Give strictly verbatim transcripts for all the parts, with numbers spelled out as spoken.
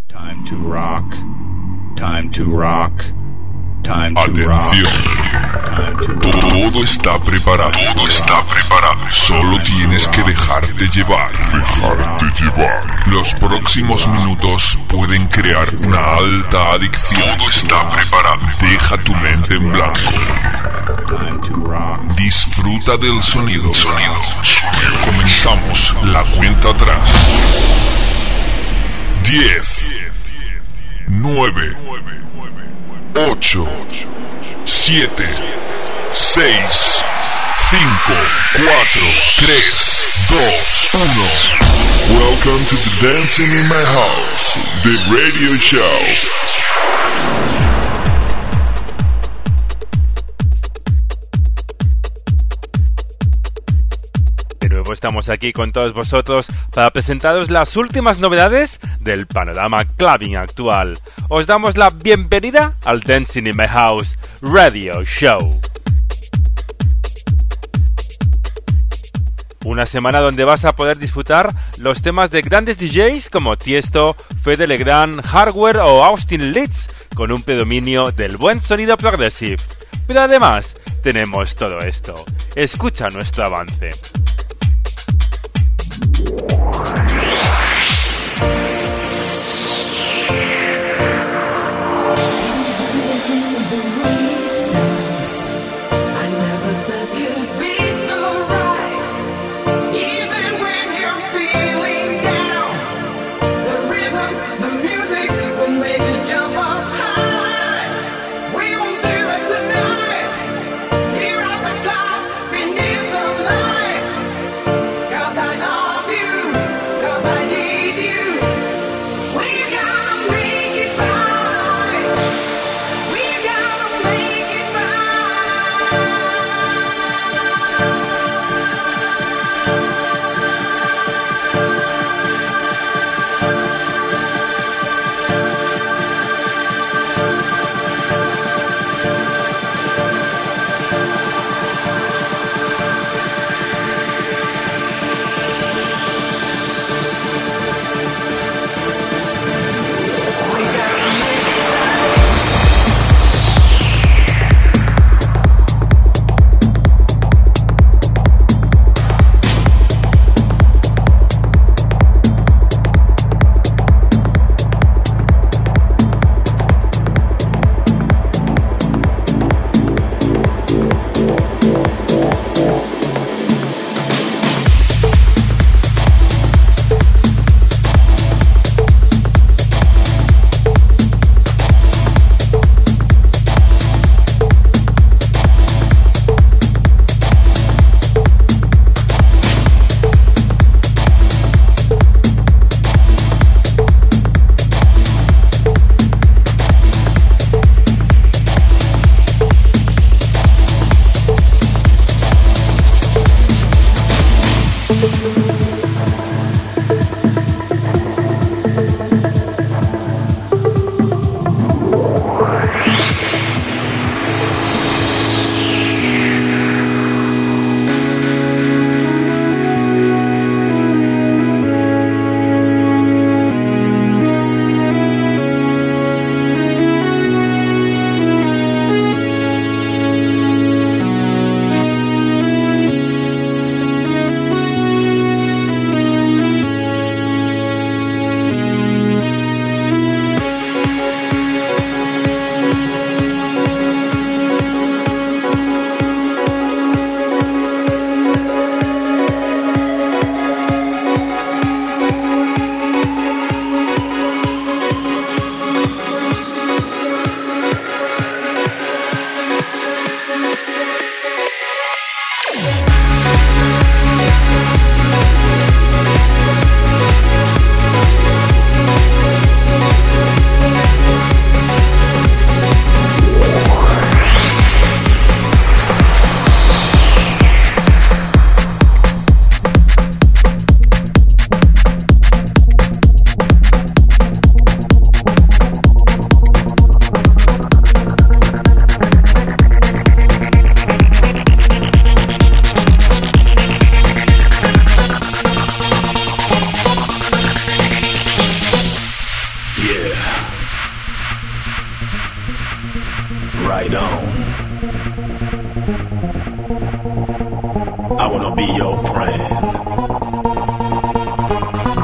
Time to rock. Time to rock. Time to Atención. rock. Time to rock. Todo está preparado. Todo está preparado. Solo tienes que dejarte llevar. Dejarte llevar. Los próximos minutos pueden crear una alta adicción. Todo está preparado. Deja tu mente en blanco. Time to rock. Disfruta del sonido. Sonido. Sonido. Comenzamos la cuenta atrás. Diez. Nueve. Ocho. Siete. Seis. Cinco. Cuatro. Tres. Dos. Uno. Welcome to the Dancing in My House, the radio show. Estamos aquí con todos vosotros para presentaros las últimas novedades del panorama clubbing actual. Os damos la bienvenida al Dancing in My House Radio Show. Una semana donde vas a poder disfrutar los temas de grandes D Js como Tiesto, Fede Legrand, Hardware o Austin Leeds, con un predominio del buen sonido progressive. Pero además tenemos todo esto. Escucha nuestro avance. Cause I love you.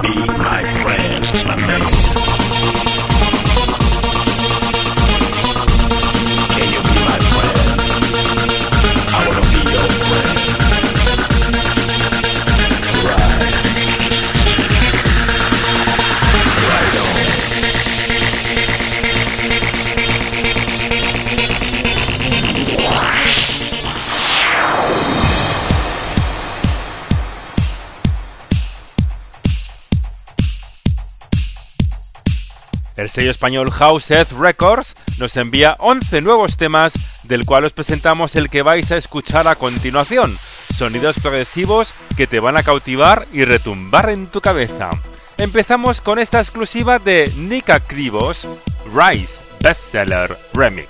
be my friend, my man? Can you be my friend? I wanna be your friend. Right. Right on. El sello español House Earth Records nos envía once nuevos temas, del cual os presentamos el que vais a escuchar a continuación. Sonidos progresivos que te van a cautivar y retumbar en tu cabeza. Empezamos con esta exclusiva de Nika Krivos, Rise Bestseller Remix.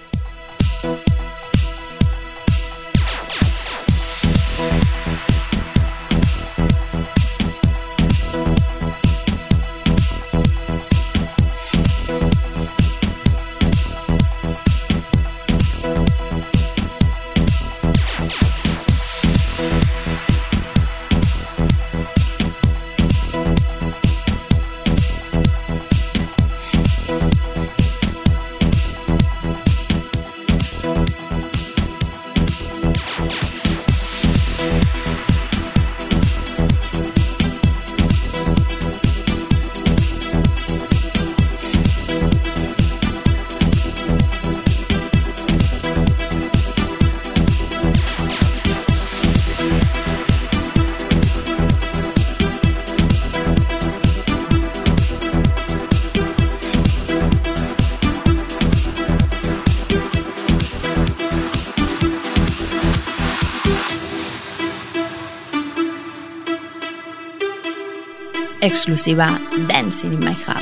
Exclusiva Dancing in My House.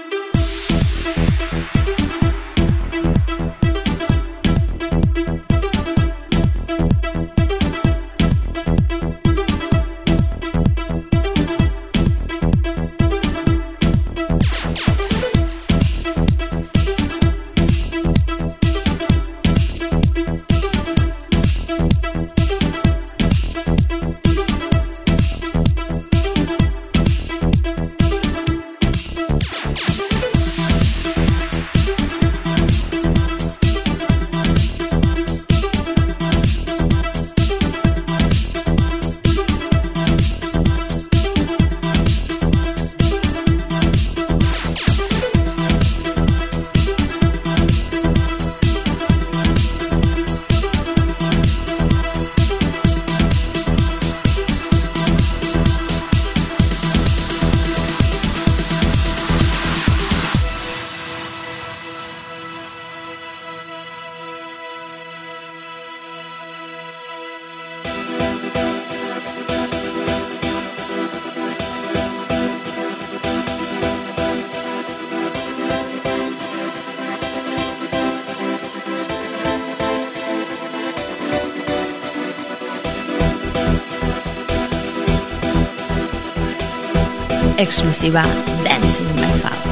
Exclusiva Dancing in My House.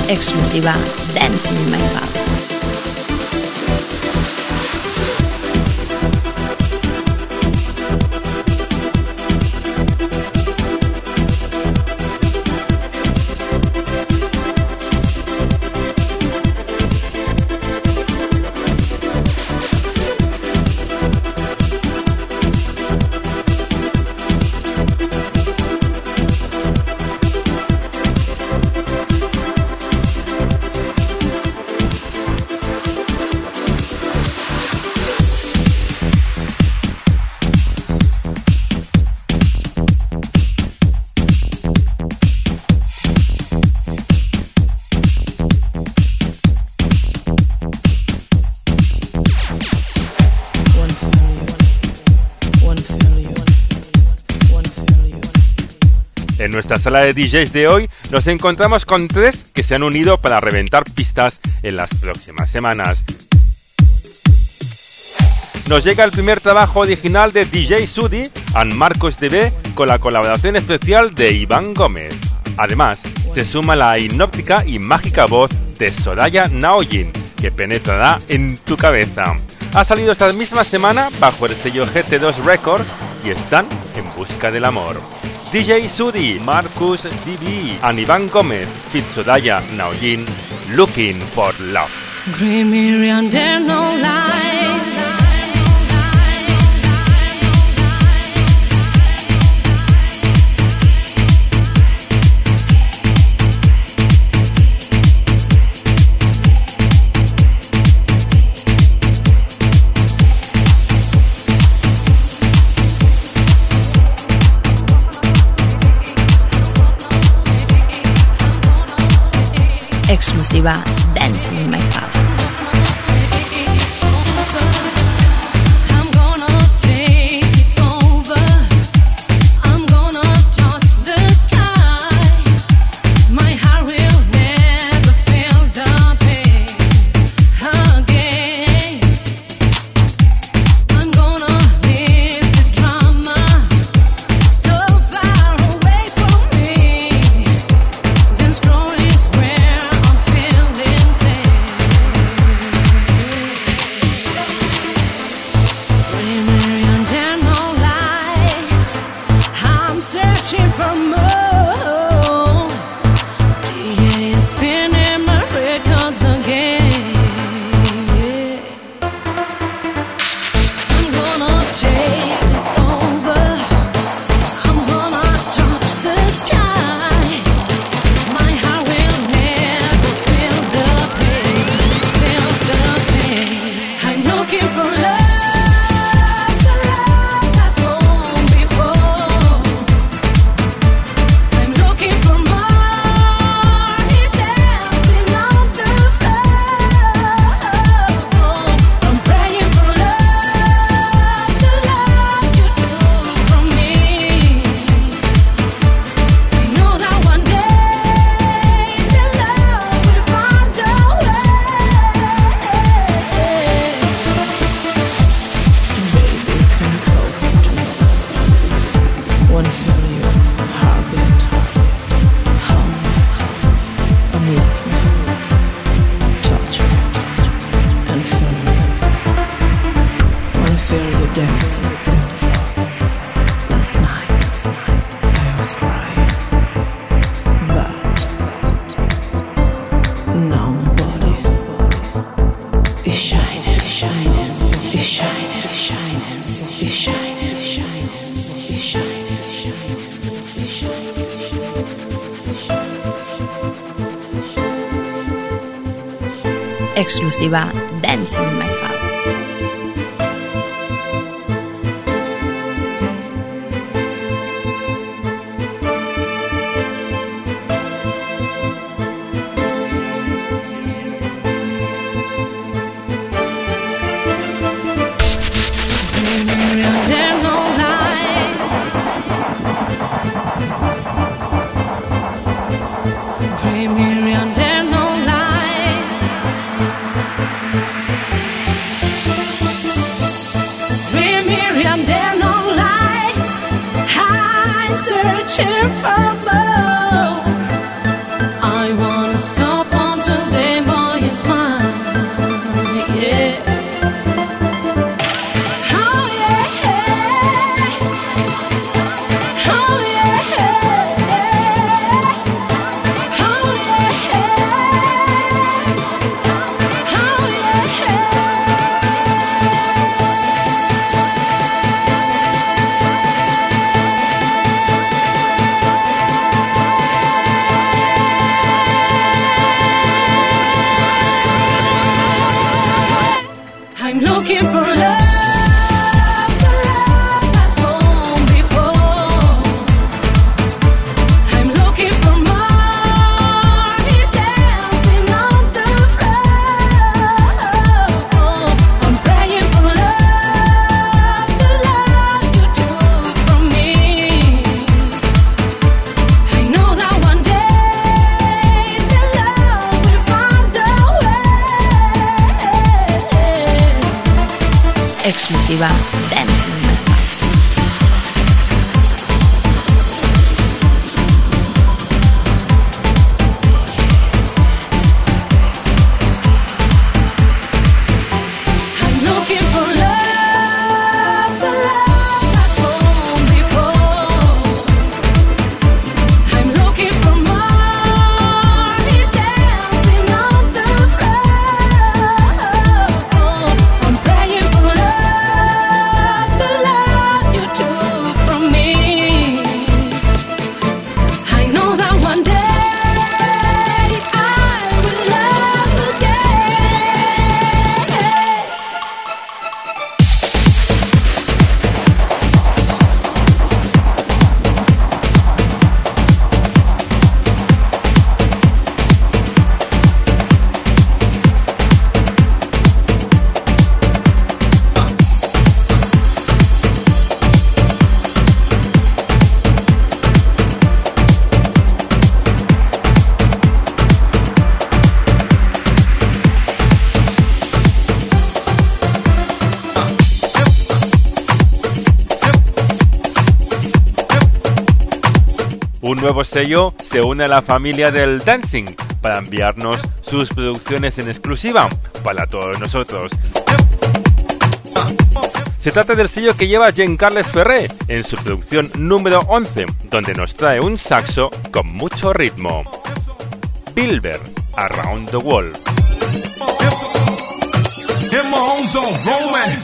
Exclusiva Dancing in My Heart. En nuestra sala de D Js de hoy nos encontramos con tres que se han unido para reventar pistas en las próximas semanas. Nos llega el primer trabajo original de D J Sudi and Marcos D B con la colaboración especial de Iván Gómez. Además, se suma la hipnótica y mágica voz de Soraya Naojin, que penetrará en tu cabeza. Ha salido esta misma semana bajo el sello G T dos Records y están en busca del amor. D J Sudi, Marcus D B and Iván Gómez feat Soraya Naojin, Looking for Love. Green mirror under no light. Exclusiva Dancing in My Heart. Exclusiva Dancing in My Heart. Searching for more. I wanna stop on Looking for love, the love that's gone before. I'm looking for more, dancing on the floor. I'm praying for love, the love you took from me. I know that one day the love will find a way. Exclusiva Dancing in My Heart. I'm looking for love, the love that's gone before. I'm looking for more, dancing on the floor. I'm praying for love, the love you took from me. I know that one day I will love again. Un nuevo sello se une a la familia del dancing para enviarnos sus producciones en exclusiva para todos nosotros. Se trata del sello que lleva Jean-Carles Ferrer en su producción número once, donde nos trae un saxo con mucho ritmo. Bilber, Around the World. In my home zone, grown man.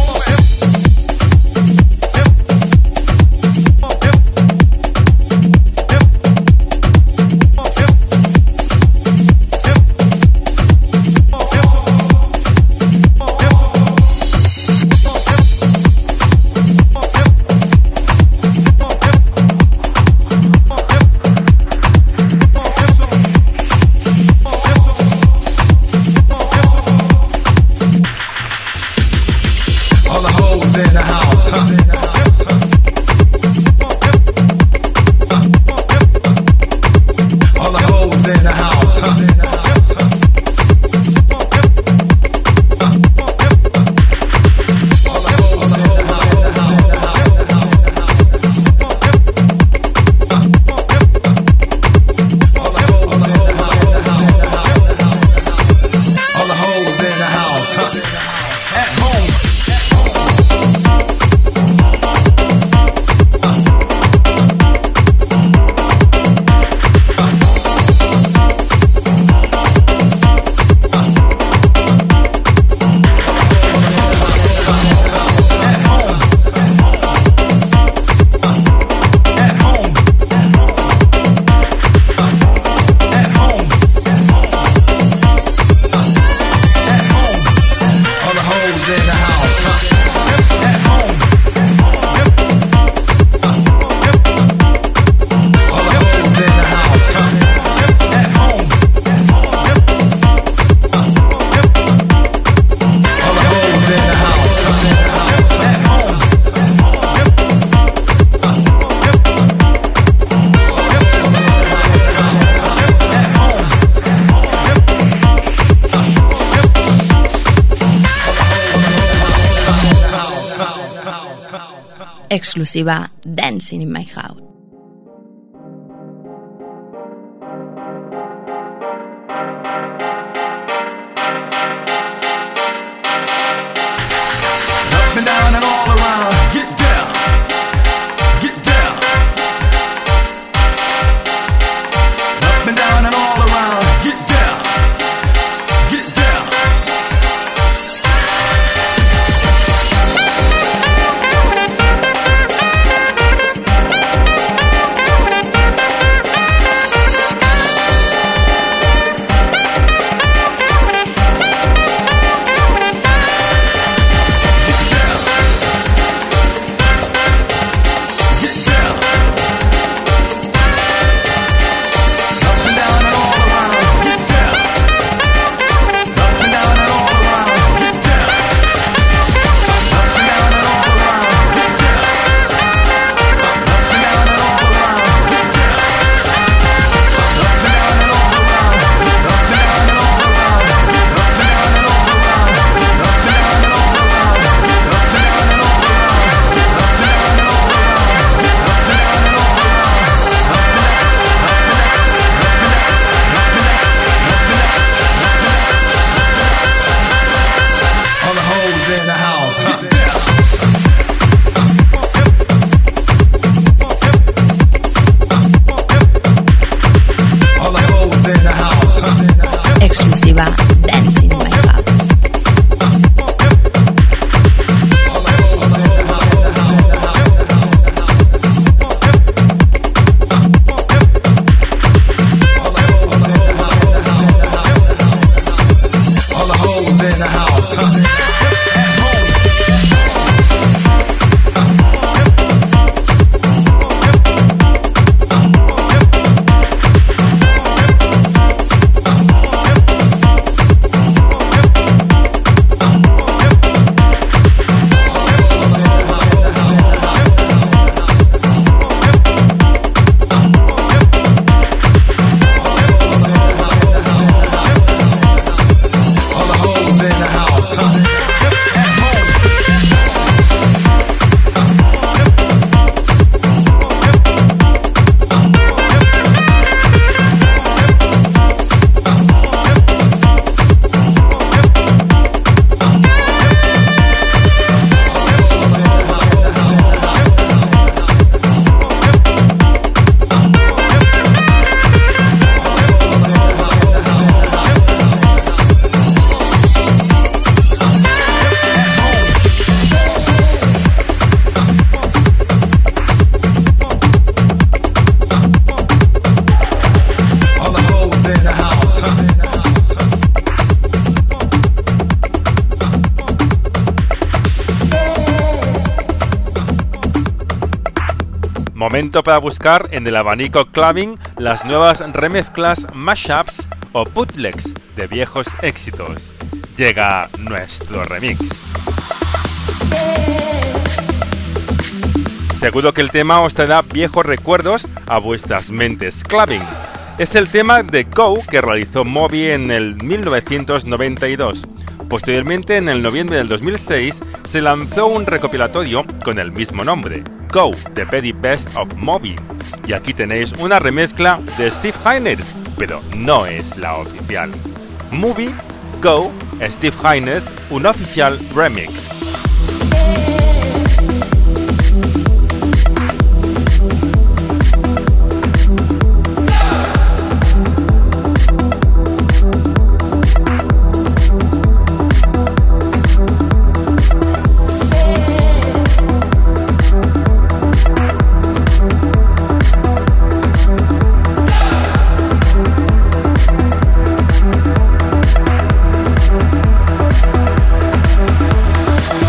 Exclusiva Dancing in My Heart. in the house. All the hoes in the house. Exclusiva Dancing in My Hub. All the hoes in the house. All the hoes in the house. All the hoes in the house. Momento para buscar en el abanico clubbing las nuevas remezclas, mashups o bootlegs de viejos éxitos. Llega nuestro remix. Seguro que el tema os traerá viejos recuerdos a vuestras mentes clubbing. Es el tema de Go que realizó Moby en el mil novecientos noventa y dos. Posteriormente, en el noviembre del dos mil seis, se lanzó un recopilatorio con el mismo nombre, Go, The Very Best of Moby. Y aquí tenéis una remezcla de Steve Hines, pero no es la oficial. Moby, Go, Steve Hines, un oficial remix. All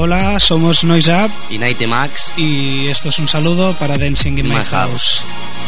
Hola, somos Noise Up y Nighty Max y esto es un saludo para Dancing in My, My House. House.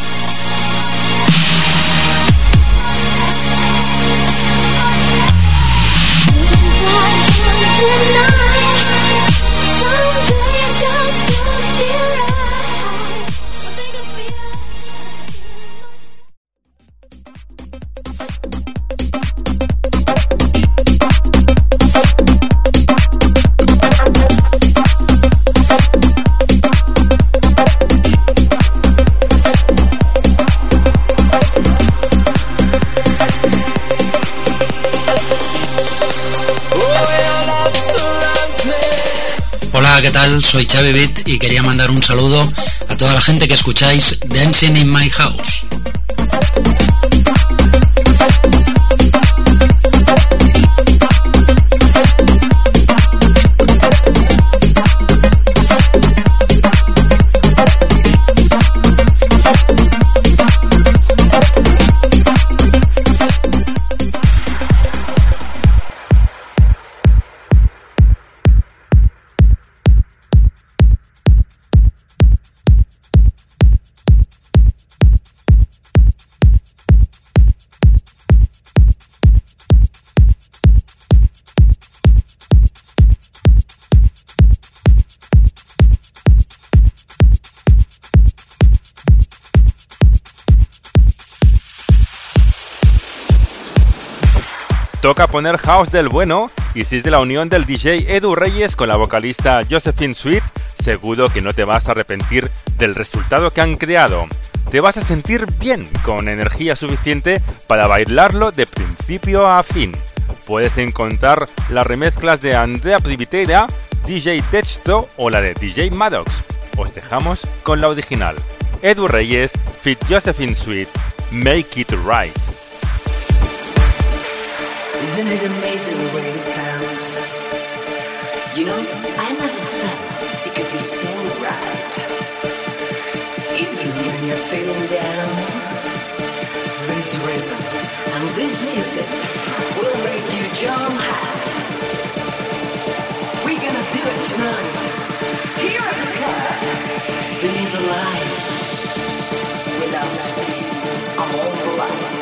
Hola, ¿qué tal? Soy Xavi Beat y quería mandar un saludo a toda la gente que escucháis Dancing in My House. Toca poner house del bueno, y si es de la unión del D J Edu Reyes con la vocalista Josephine Sweet, seguro que no te vas a arrepentir del resultado que han creado. Te vas a sentir bien, con energía suficiente para bailarlo de principio a fin. Puedes encontrar las remezclas de Andrea Privitera, D J Texto o la de D J Maddox. Os dejamos con la original. Edu Reyes, feat Josephine Sweet, Make It Right. Isn't it amazing the way it sounds? You know, I never thought it could be so right. Even when you're feeling down, this rhythm and this music will make you jump high. We're gonna do it tonight. Here at the club, beneath the lights. Without me, I'm all the lights.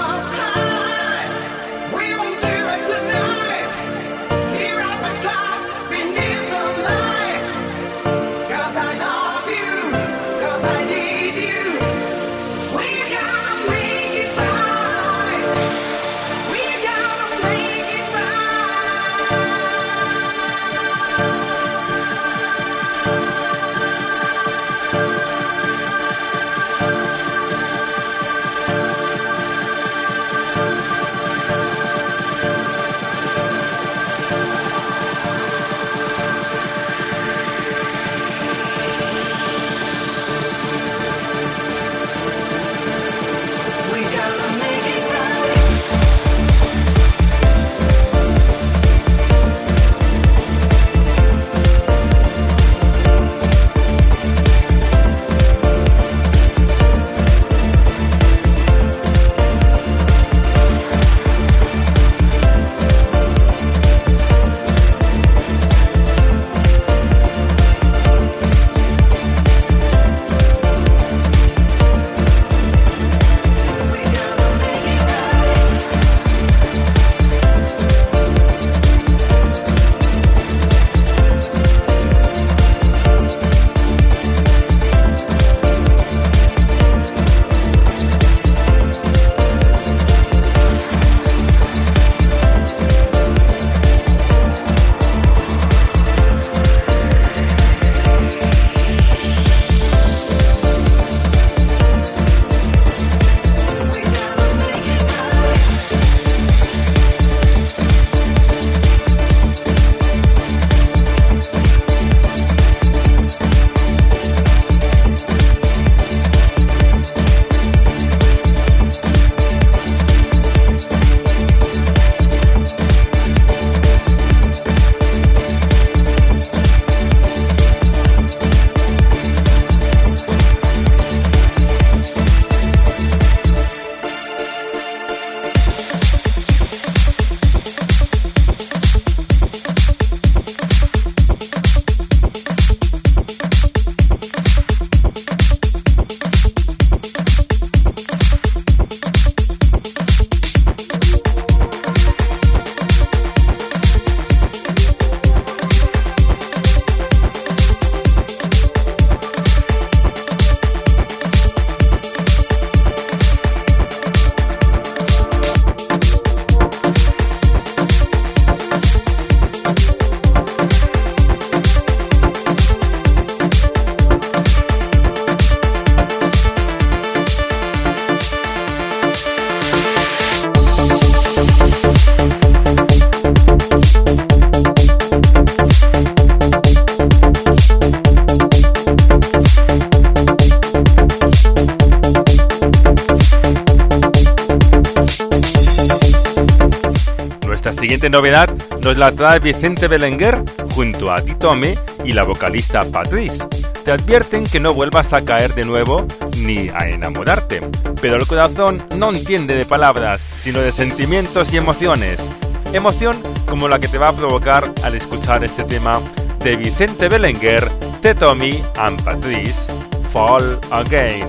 Here at the club. siguiente novedad nos la trae Vicente Belenguer junto a Tito Ame y la vocalista Patrice. Te advierten que no vuelvas a caer de nuevo ni a enamorarte, pero el corazón no entiende de palabras, sino de sentimientos y emociones. Emoción como la que te va a provocar al escuchar este tema de Vicente Belenguer, Tito Ame and Patrice, Fall Again.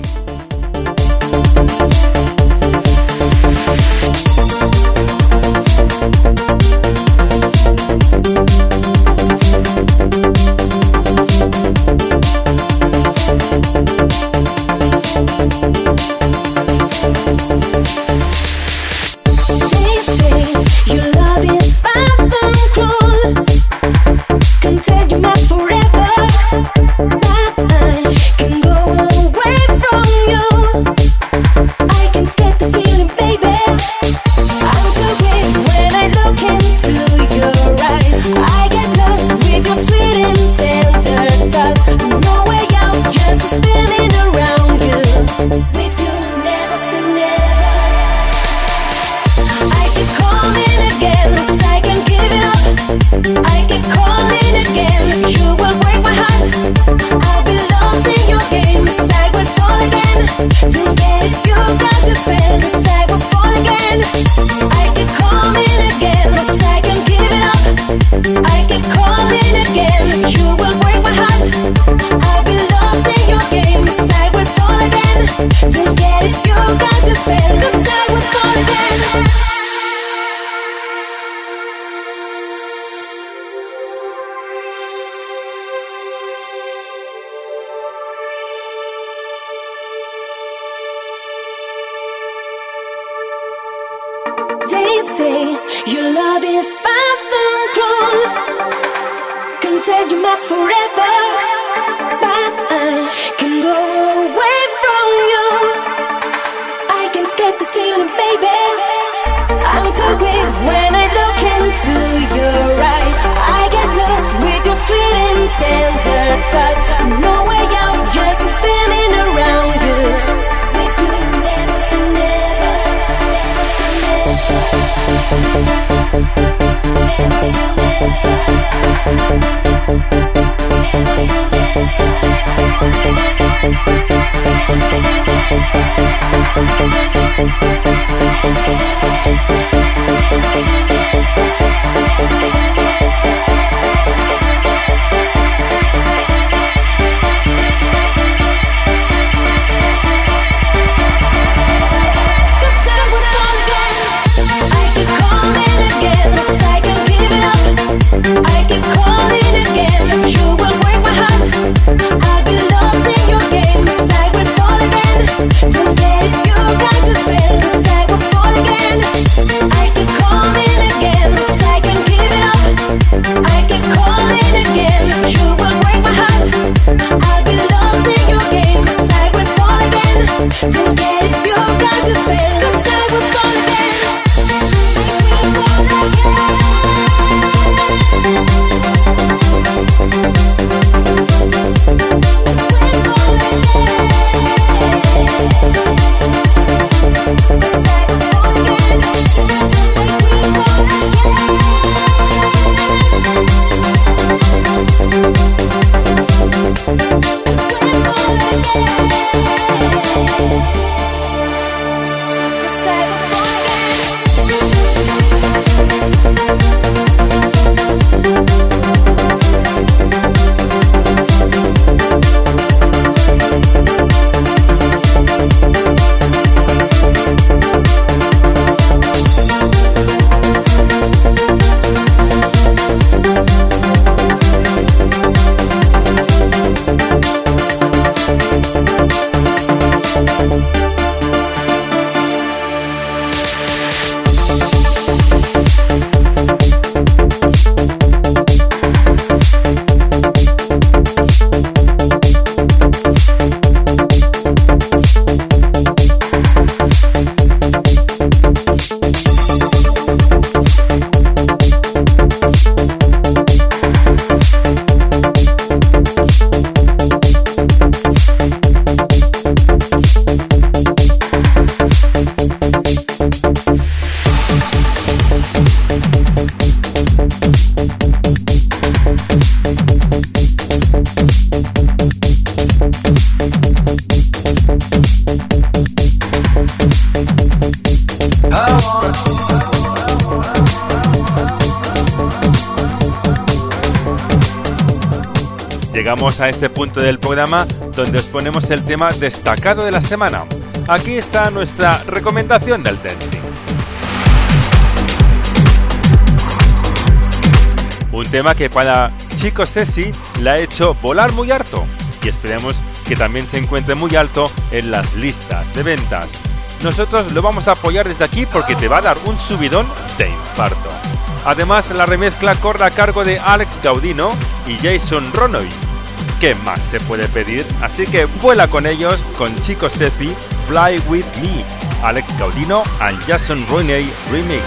llegamos a este punto del programa donde os ponemos el tema destacado de la semana. Aquí está nuestra recomendación del dancing. Un tema que para Chico Sesi le ha hecho volar muy alto y esperemos que también se encuentre muy alto en las listas de ventas. Nosotros lo vamos a apoyar desde aquí porque te va a dar un subidón de infarto. Además, la remezcla corre a cargo de Alex Gaudino y Jason Ronoy. ¿Qué más se puede pedir? Así que vuela con ellos, con Chico Sesi, Fly With Me, Alex Gaudino and Jason Ronoy Remix.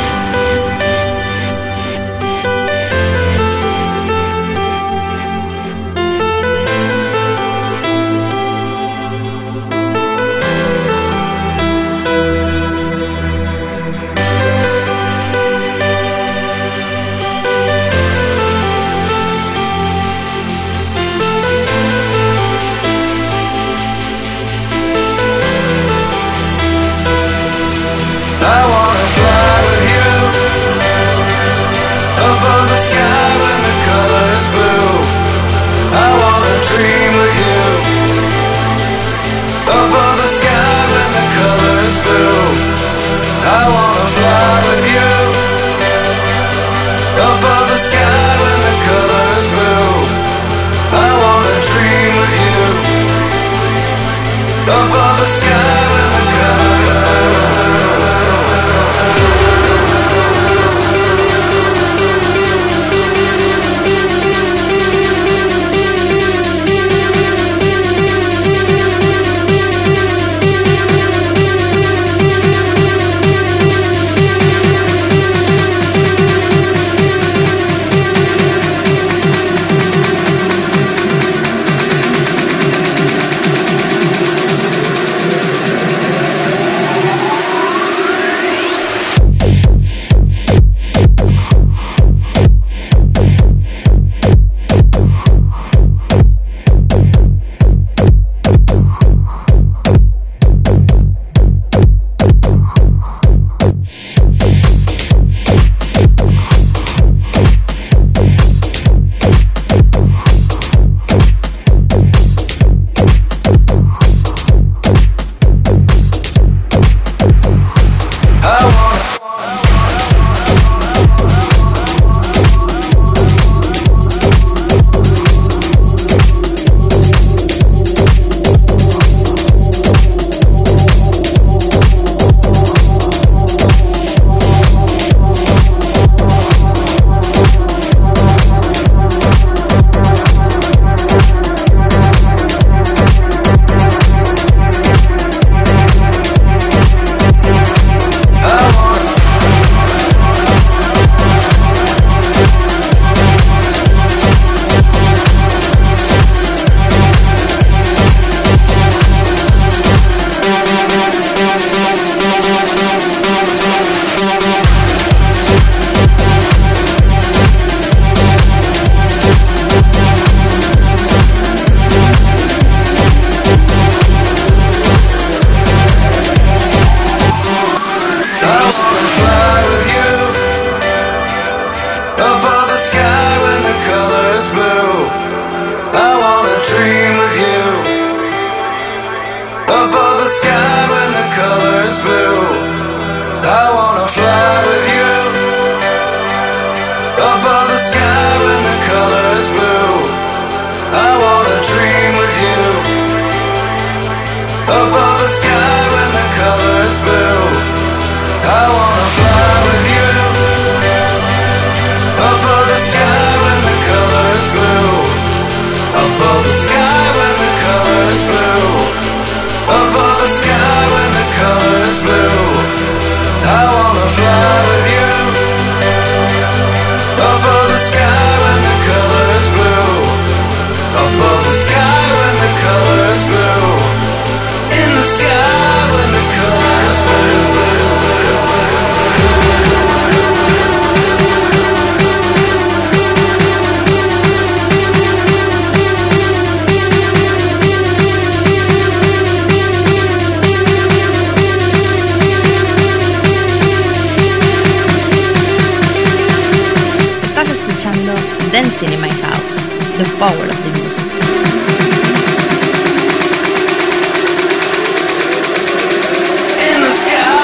I wanna fly with you above the sky when the color is blue. I wanna dream with you above the sky when the color is blue. I wanna fly with you above the sky when the color is blue. I wanna dream with you above the sky when the color is blue. Dancing in My House. the power of the music. In the sky.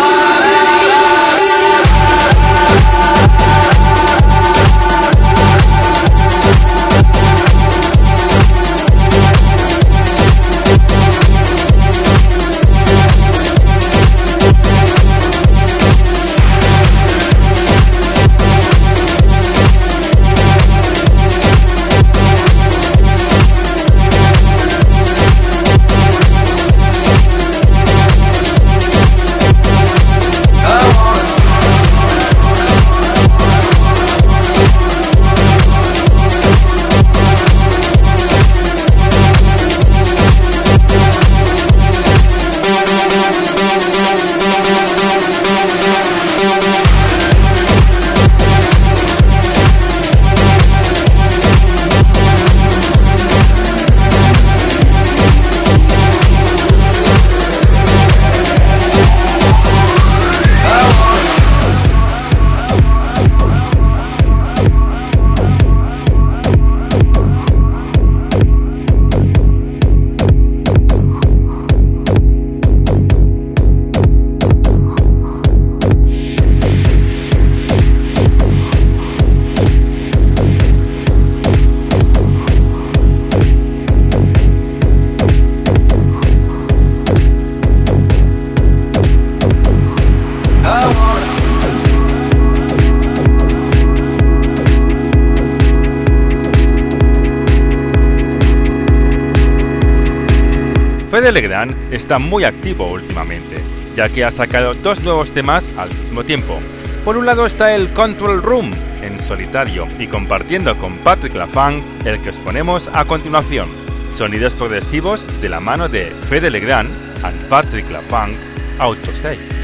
Fede Legrand está muy activo últimamente, ya que ha sacado dos nuevos temas al mismo tiempo. Por un lado está el Control Room, en solitario, y compartiendo con Patrick LaFunk el que os ponemos a continuación. Sonidos progresivos de la mano de Fede Legrand and Patrick LaFunk, Auto seis.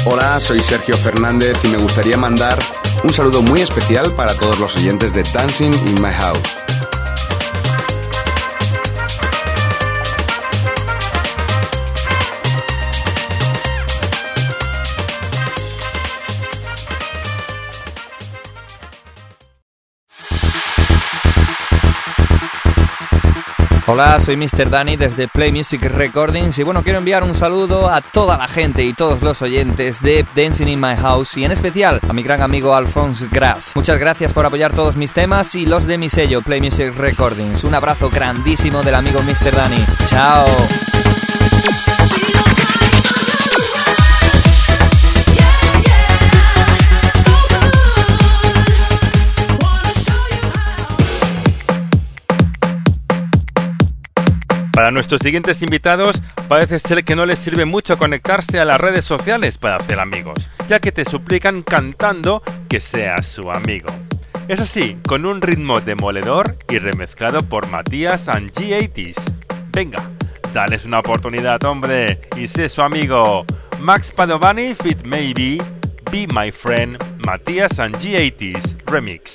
Hola, soy Sergio Fernández y me gustaría mandar un saludo muy especial para todos los oyentes de Dancing in My House. Hola, soy mister Dani desde Play Music Recordings y bueno, quiero enviar un saludo a toda la gente y todos los oyentes de Dancing in My House y en especial a mi gran amigo Alphonse Grass. Muchas gracias por apoyar todos mis temas y los de mi sello Play Music Recordings. Un abrazo grandísimo del amigo mister Dani. Chao. Para nuestros siguientes invitados, parece ser que no les sirve mucho conectarse a las redes sociales para hacer amigos, ya que te suplican cantando que seas su amigo. Eso sí, con un ritmo demoledor y remezclado por Matías and G ochenta. Venga, dales una oportunidad, hombre, y sé su amigo. Max Padovani feat. Maybe, Be My Friend, Matías and G ochenta Remix.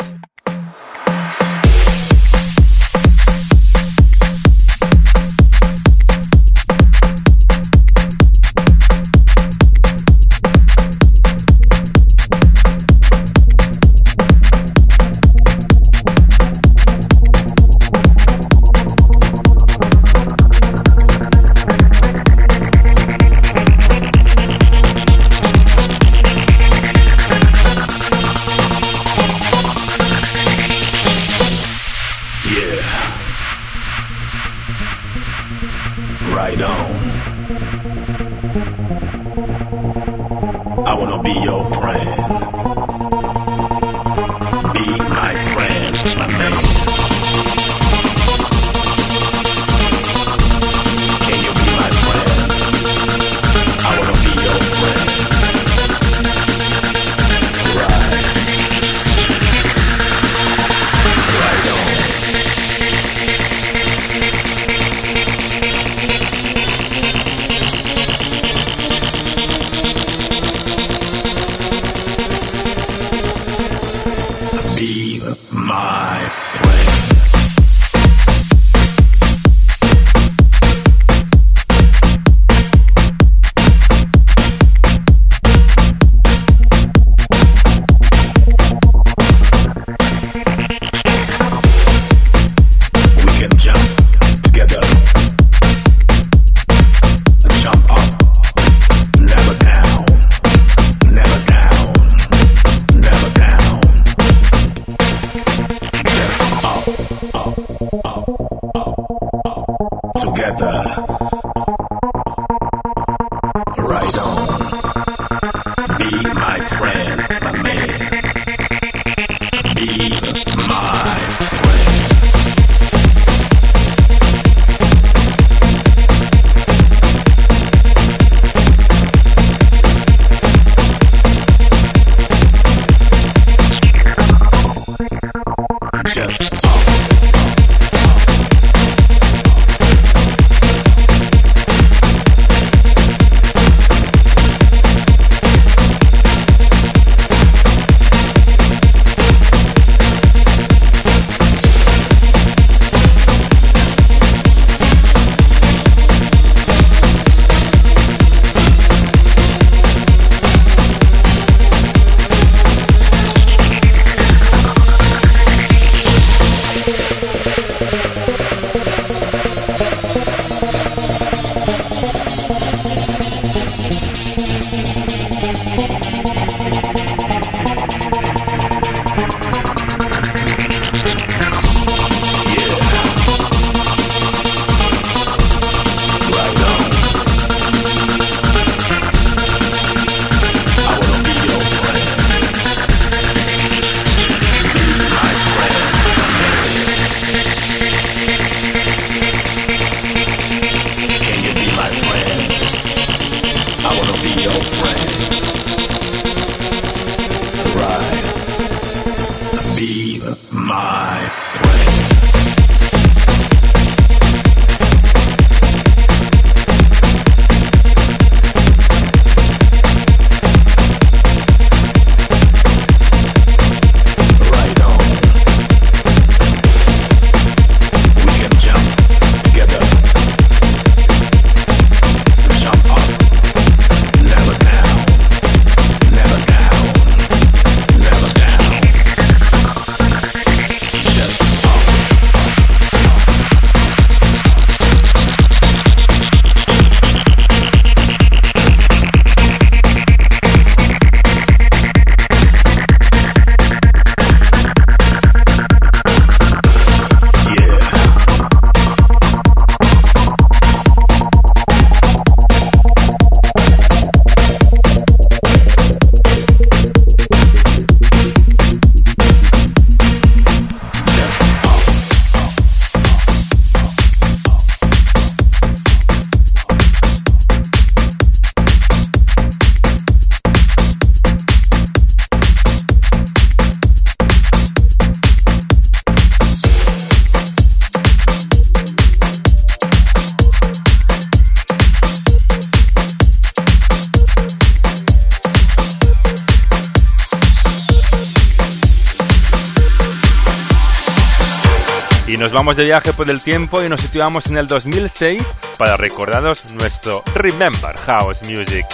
nos vamos de viaje por el tiempo y nos situamos en el dos mil seis para recordaros nuestro Remember House Music.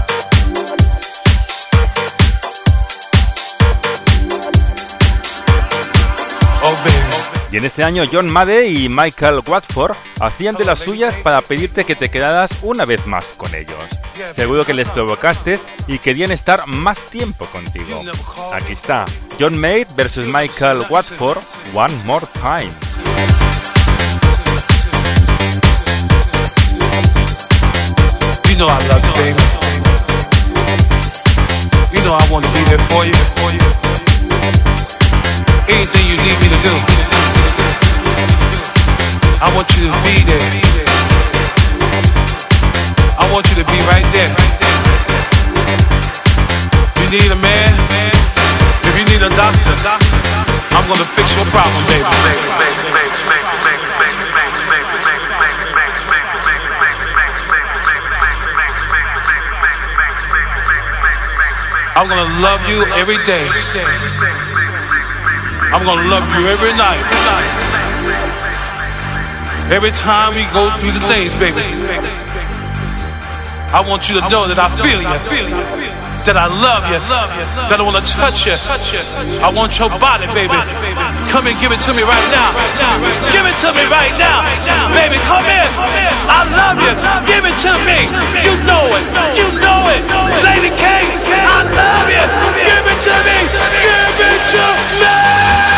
Oh, baby. Y en este año John Maddey y Michael Watford hacían de las suyas para pedirte que te quedaras una vez más con ellos. Seguro que les provocaste y querían estar más tiempo contigo. Aquí está, John Maddey versus Michael Watford, One More Time. You know I love you, baby. You know I want to be there for you. Anything you need me to do, I want you to be there. I want you to be right there. You need a man, if you need a doctor, I'm gonna fix your problem, baby. I'm gonna love you every day. I'm gonna love you every night. Every time we go through the things, baby, I want you to know that I feel you, that I love you, that I wanna touch you. I want your body, baby. Come and give it to me right now. Give it to me right now. Baby, come in. I love you. Give it to me. You know it. You know it. Lady K, I love you. Give it to me. Give it to me.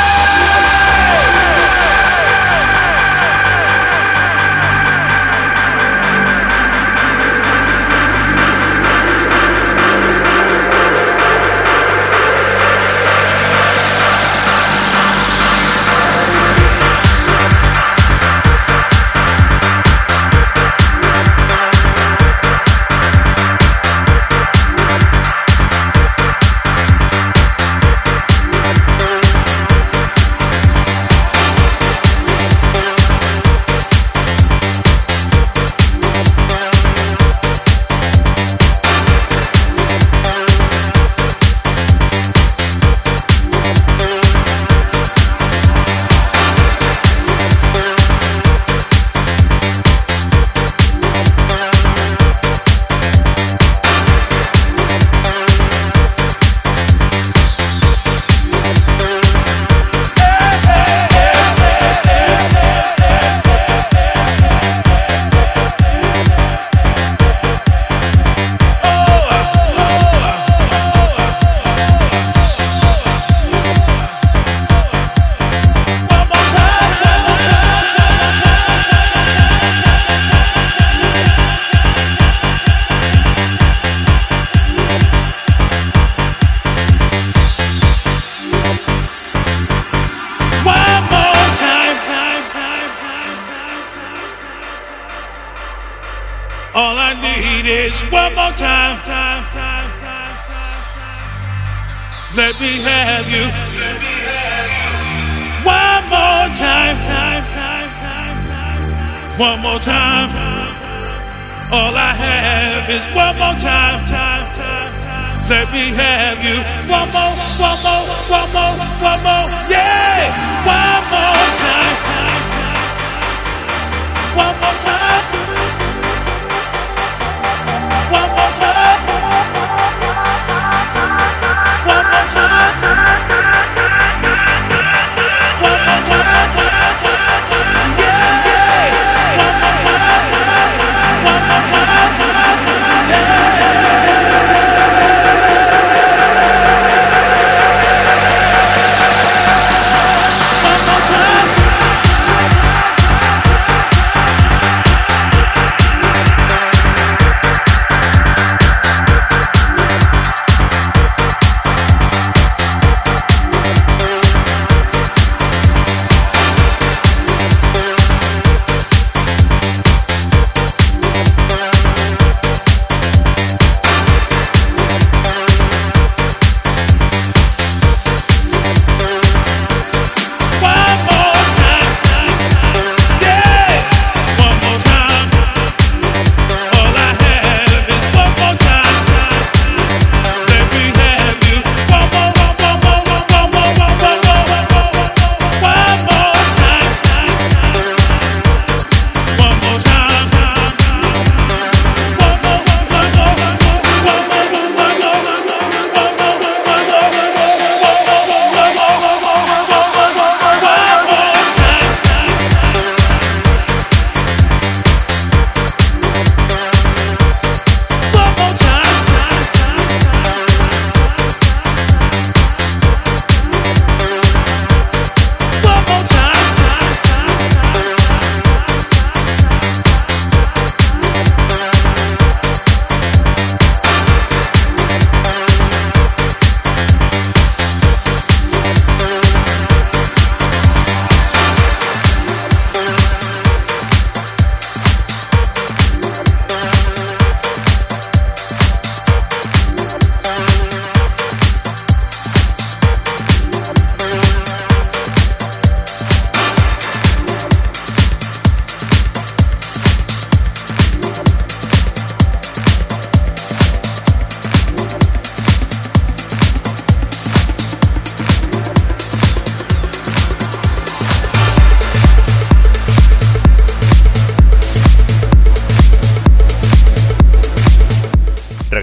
All I need is one more time. Let me have you. One more time. One more time. All I have is one more time. Let me have you. One more, one more, one more, one more. Yeah. One more time. One more time. One more time. One more time. One more time. Yeah. One more time. One more time. One more time.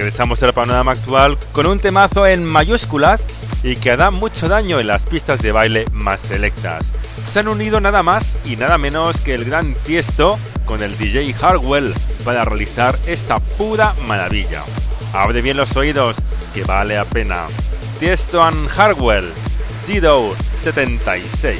regresamos al panorama actual con un temazo en mayúsculas y que hará mucho daño en las pistas de baile más selectas. Se han unido nada más y nada menos que el gran Tiesto con el D J Hardwell para realizar esta pura maravilla. Abre bien los oídos, que vale la pena. Tiesto and Hardwell, Zero setenta y seis.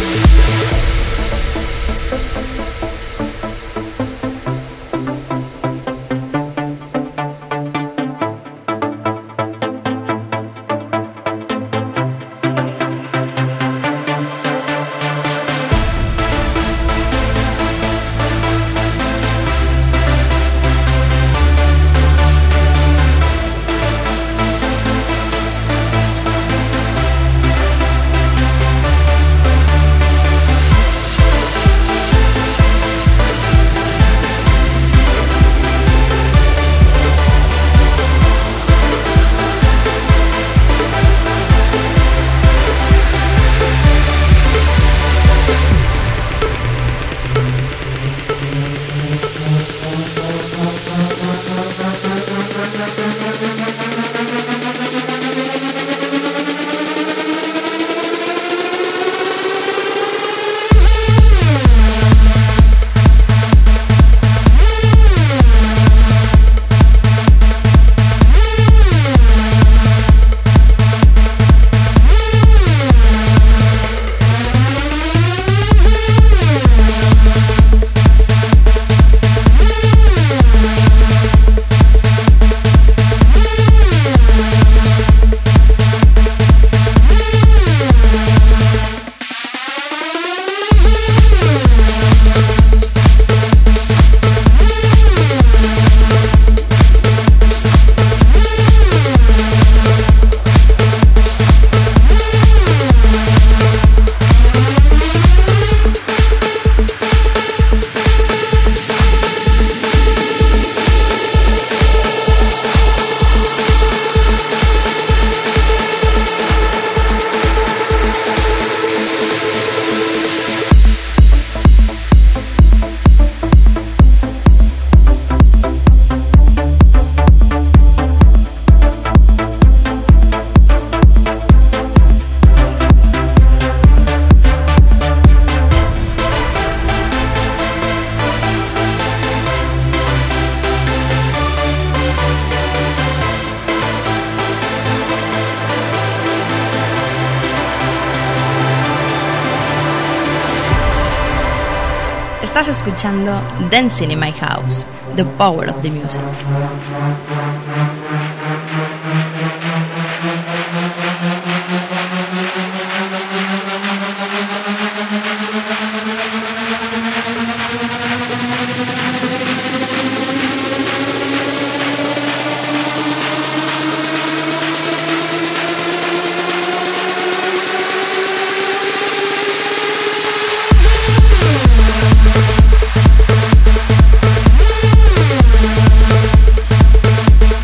Estás escuchando Dancing in My House, The Power of the Music. We'll be right back.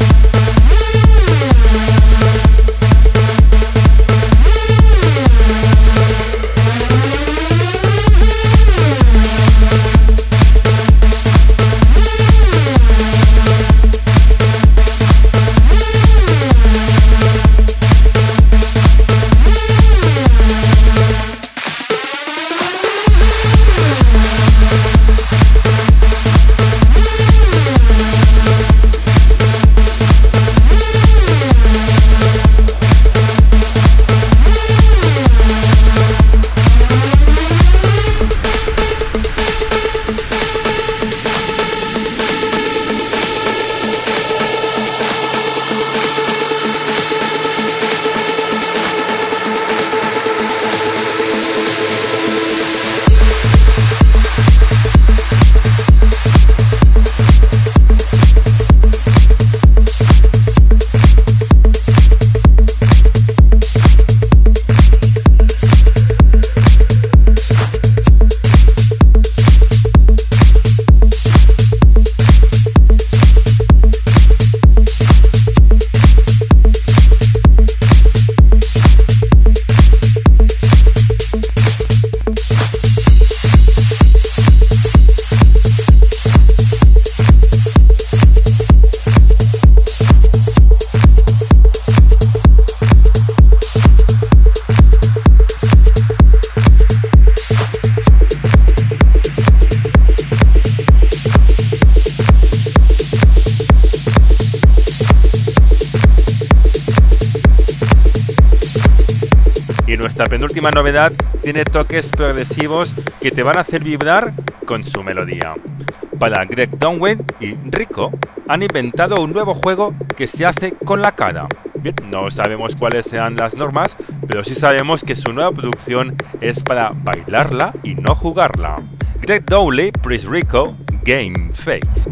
Esta penúltima novedad tiene toques progresivos que te van a hacer vibrar con su melodía. Para Greg Donway y Rico han inventado un nuevo juego que se hace con la cara. Bien, no sabemos cuáles sean las normas, pero sí sabemos que su nueva producción es para bailarla y no jugarla. Greg Dowley, Chris Rico, Game Face.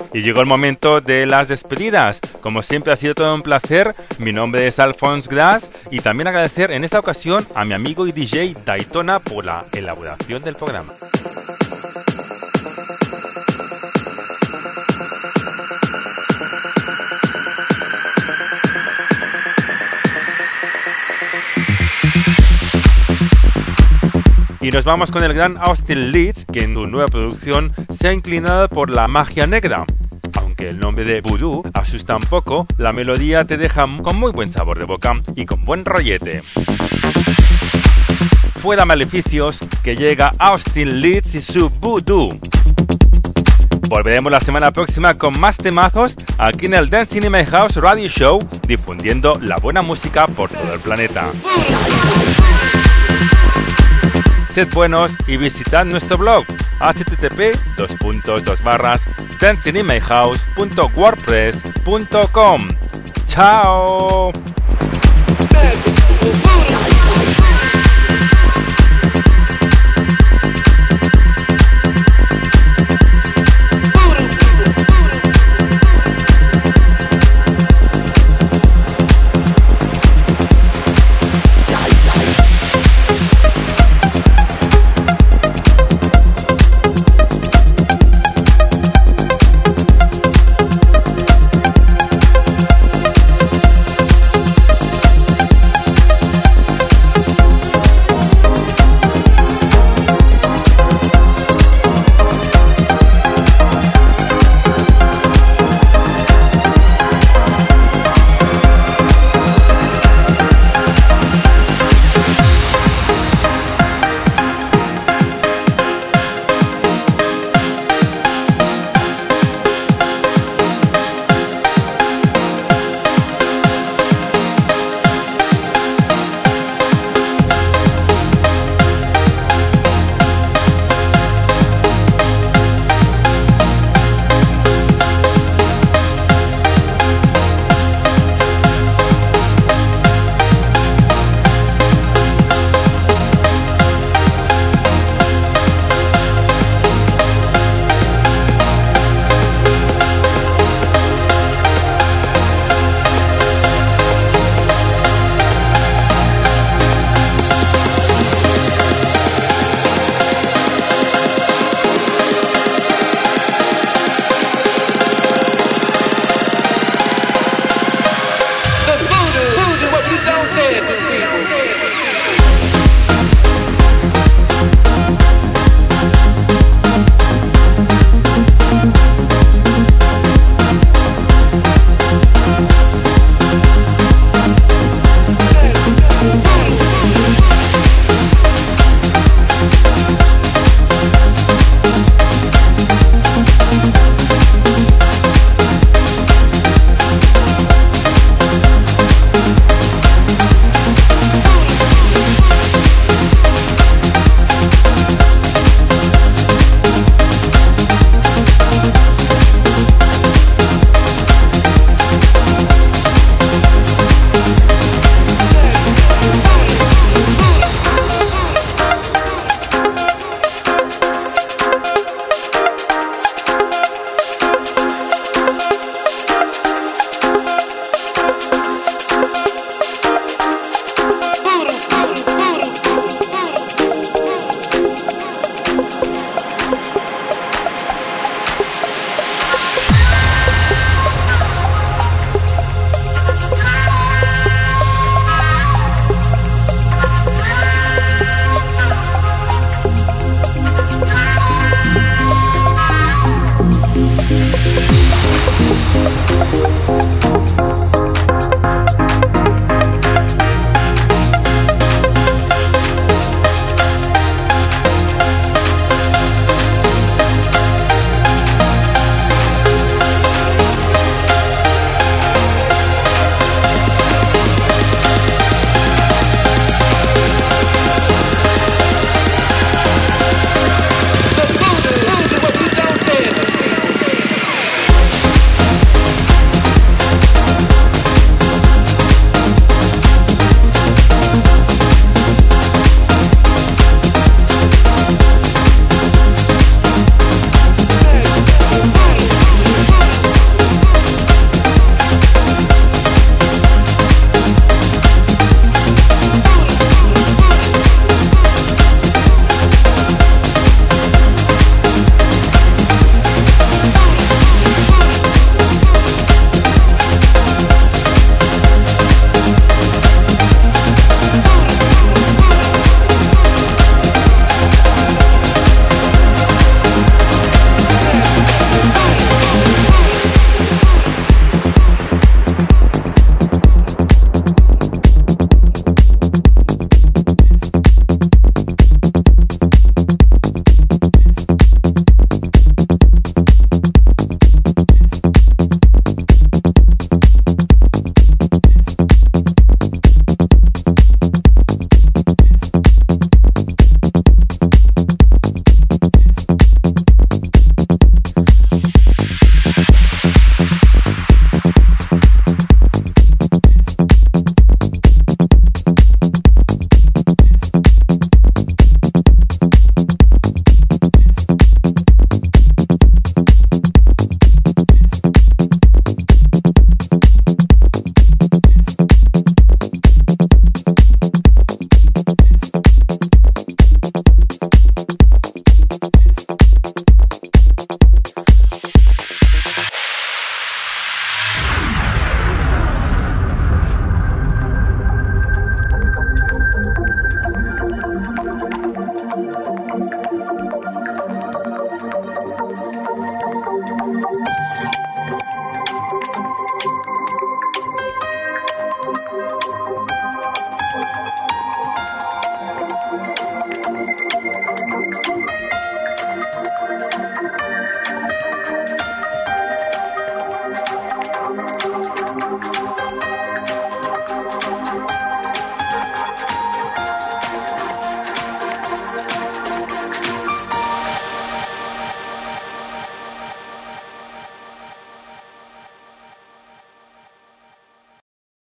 Y llegó el momento de las despedidas. Como siempre ha sido todo un placer. Mi nombre es Alphonse Glass y también agradecer en esta ocasión a mi amigo y D J Daytona por la elaboración del programa. Y nos vamos con el gran Austin Leeds, que en su nueva producción se ha inclinado por la magia negra. Aunque el nombre de Voodoo asusta un poco, la melodía te deja con muy buen sabor de boca y con buen rollete. Fuera maleficios, que llega Austin Leeds y su Voodoo. Volveremos la semana próxima con más temazos aquí en el Dancing in My House Radio Show, difundiendo la buena música por todo el planeta. Sed buenos y visitad nuestro blog h t t p dos puntos dos barras dancing in my house punto wordpress punto com. ¡Chao!